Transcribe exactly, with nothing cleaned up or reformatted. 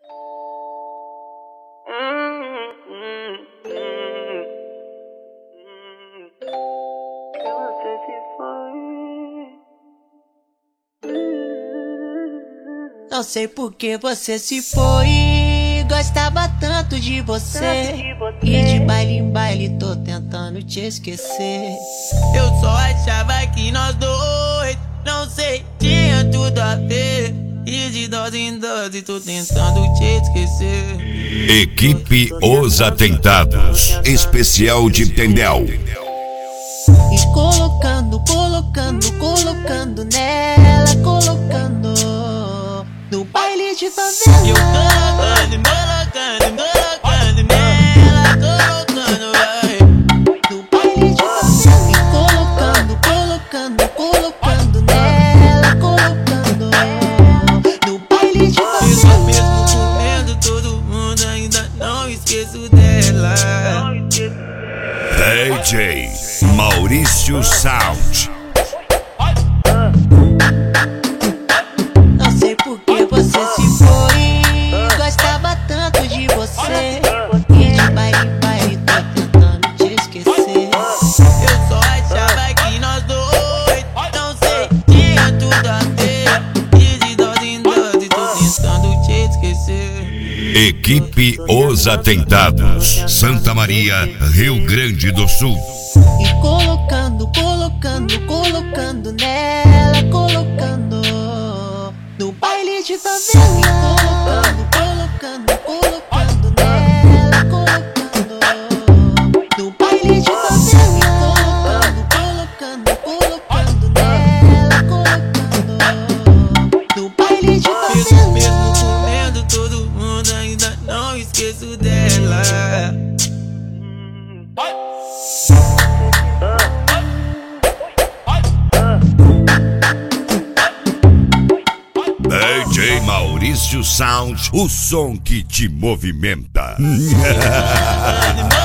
Não sei por que você se foi. Gostava tanto de você. E de baile em baile tô tentando te esquecer. Eu só achava que nós dois, não sei, tinha tudo a ver. E de dose em dose tô tentando te esquecer. Equipe Os Atentados, especial de Tendel. E colocando, colocando, colocando nela, colocando no baile de favela. Eu colocando, colocando, colocando nela, colocando, vai. No baile de favela. E colocando, colocando, colocando nela, colocando no baile de favela. Mesmo comendo todo mundo, ainda não esqueço dela. D J Maurício Sound. Não sei por que você se foi. Gostava tanto de você. E de baile em baile tô tentando te esquecer. Eu só achava que nós dois, não sei, tinha tudo a ver. E de dose em dose tô tentando te esquecer. Equipe Os Atentados, Santa Maria, Rio Grande do Sul. E colocando, colocando, colocando nela, colocando no baile de favela. E colocando, colocando, colocando nela, colocando no baile de favela. E colocando, colocando, colocando nela, colocando no baile de favela. Mesmo comendo todo mundo, ainda não esqueço dela. D J Maurício Sound, o som que te movimenta.